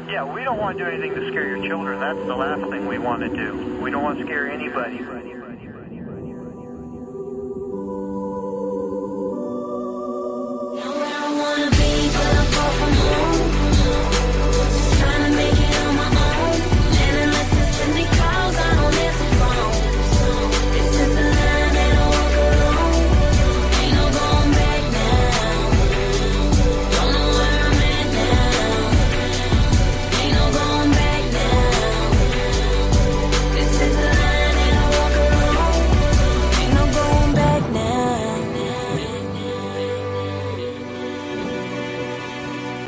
Yeah, we don't want to do anything to scare your children. That's the last thing we want to do. We don't want to scare anybody.